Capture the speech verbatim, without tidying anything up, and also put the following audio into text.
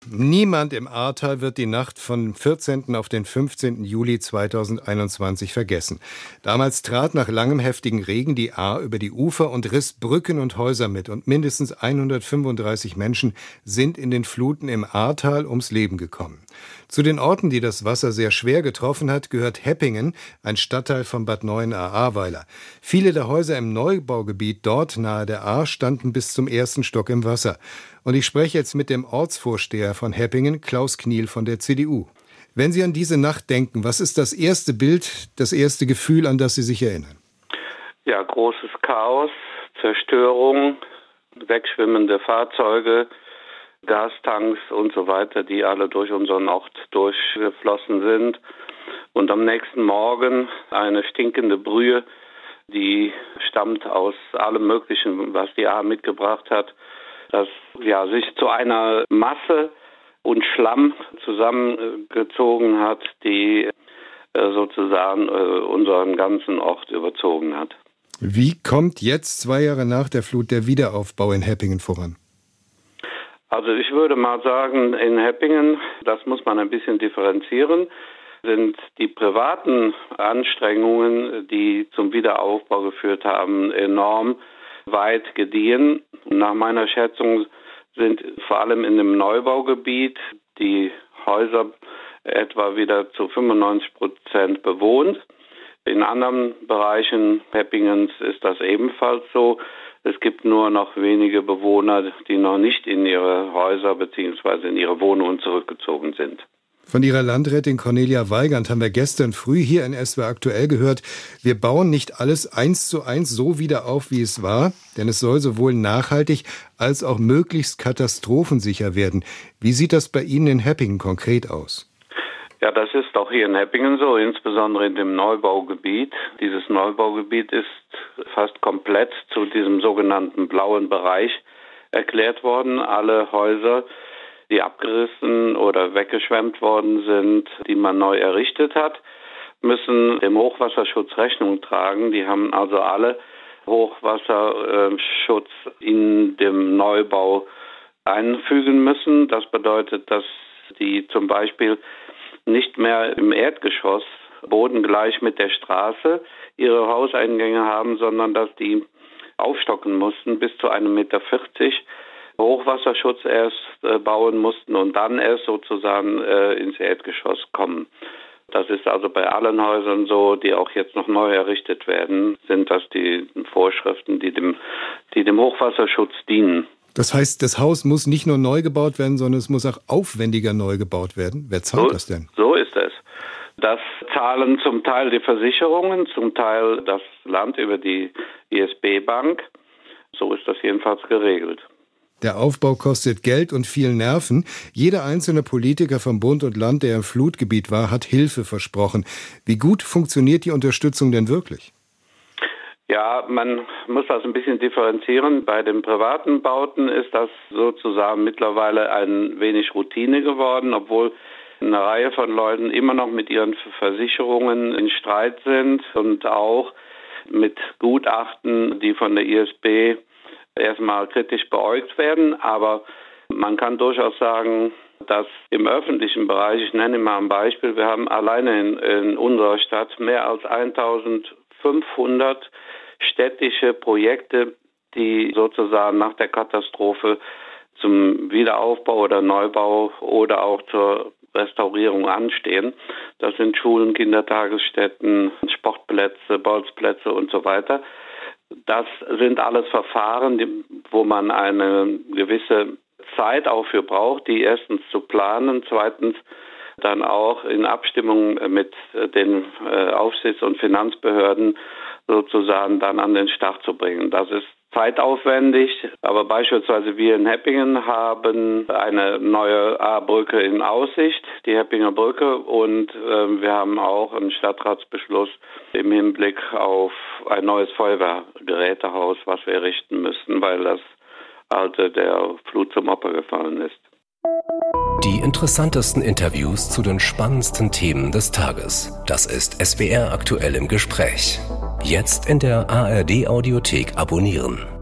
Niemand im Ahrtal wird die Nacht von vierzehnten auf den fünfzehnten Juli zweitausendeinundzwanzig vergessen. Damals trat nach langem heftigen Regen die Ahr über die Ufer und riss Brücken und Häuser mit. Und mindestens hundertfünfunddreißig Menschen sind in den Fluten im Ahrtal ums Leben gekommen. Zu den Orten, die das Wasser sehr schwer getroffen hat, gehört Heppingen, ein Stadtteil von Bad Neuenahr-Ahrweiler. Viele der Häuser im Neubaugebiet dort nahe der Ahr standen bis zum ersten Stock im Wasser. Und ich spreche jetzt mit dem Ortsvorsteher von Heppingen, Klaus Kniel von der C D U. Wenn Sie an diese Nacht denken, was ist das erste Bild, das erste Gefühl, an das Sie sich erinnern? Ja, großes Chaos, Zerstörung, wegschwimmende Fahrzeuge, Gastanks und so weiter, die alle durch unseren Ort durchgeflossen sind. Und am nächsten Morgen eine stinkende Brühe, die stammt aus allem Möglichen, was die Ahr mitgebracht hat, das ja sich zu einer Masse und Schlamm zusammengezogen hat, die äh, sozusagen äh, unseren ganzen Ort überzogen hat. Wie kommt jetzt, zwei Jahre nach der Flut, der Wiederaufbau in Heppingen voran? Also ich würde mal sagen, in Heppingen, das muss man ein bisschen differenzieren, sind die privaten Anstrengungen, die zum Wiederaufbau geführt haben, enorm weit gediehen. Nach meiner Schätzung sind vor allem in dem Neubaugebiet die Häuser etwa wieder zu fünfundneunzig Prozent bewohnt. In anderen Bereichen Heppingens ist das ebenfalls so. Es gibt nur noch wenige Bewohner, die noch nicht in ihre Häuser bzw. in ihre Wohnungen zurückgezogen sind. Von Ihrer Landrätin Cornelia Weigand haben wir gestern früh hier in S W R aktuell gehört, wir bauen nicht alles eins zu eins so wieder auf, wie es war, denn es soll sowohl nachhaltig als auch möglichst katastrophensicher werden. Wie sieht das bei Ihnen in Heppingen konkret aus? Ja, das ist auch hier in Heppingen so, insbesondere in dem Neubaugebiet. Dieses Neubaugebiet ist fast komplett zu diesem sogenannten blauen Bereich erklärt worden. Alle Häuser, die abgerissen oder weggeschwemmt worden sind, die man neu errichtet hat, müssen dem Hochwasserschutz Rechnung tragen. Die haben also alle Hochwasserschutz in dem Neubau einfügen müssen. Das bedeutet, dass die zum Beispiel nicht mehr im Erdgeschoss bodengleich mit der Straße ihre Hauseingänge haben, sondern dass die aufstocken mussten bis zu einem Meter vierzig, Hochwasserschutz erst äh, bauen mussten und dann erst sozusagen äh, ins Erdgeschoss kommen. Das ist also bei allen Häusern so, die auch jetzt noch neu errichtet werden, sind das die Vorschriften, die dem, die dem Hochwasserschutz dienen. Das heißt, das Haus muss nicht nur neu gebaut werden, sondern es muss auch aufwendiger neu gebaut werden. Wer zahlt so, das denn? So ist es. Das zahlen zum Teil die Versicherungen, zum Teil das Land über die I S B-Bank. So ist das jedenfalls geregelt. Der Aufbau kostet Geld und viel Nerven. Jeder einzelne Politiker vom Bund und Land, der im Flutgebiet war, hat Hilfe versprochen. Wie gut funktioniert die Unterstützung denn wirklich? Ja, man muss das ein bisschen differenzieren. Bei den privaten Bauten ist das sozusagen mittlerweile ein wenig Routine geworden, obwohl eine Reihe von Leuten immer noch mit ihren Versicherungen in Streit sind und auch mit Gutachten, die von der I S B erstmal kritisch beäugt werden. Aber man kann durchaus sagen, dass im öffentlichen Bereich, ich nenne mal ein Beispiel, wir haben alleine in, in unserer Stadt mehr als eintausendfünfhundert städtische Projekte, die sozusagen nach der Katastrophe zum Wiederaufbau oder Neubau oder auch zur Restaurierung anstehen. Das sind Schulen, Kindertagesstätten, Sportplätze, Bolzplätze und so weiter. Das sind alles Verfahren, die, wo man eine gewisse Zeit auch für braucht, die erstens zu planen, zweitens dann auch in Abstimmung mit den äh, Aufsichts- und Finanzbehörden sozusagen dann an den Start zu bringen. Das ist zeitaufwendig, aber beispielsweise wir in Heppingen haben eine neue A-Brücke in Aussicht, die Heppinger Brücke, und äh, wir haben auch einen Stadtratsbeschluss im Hinblick auf ein neues Feuerwehrgerätehaus, was wir errichten müssen, weil das alte der Flut zum Opfer gefallen ist. Die interessantesten Interviews zu den spannendsten Themen des Tages. Das ist S W R aktuell im Gespräch. Jetzt in der A R D Audiothek abonnieren.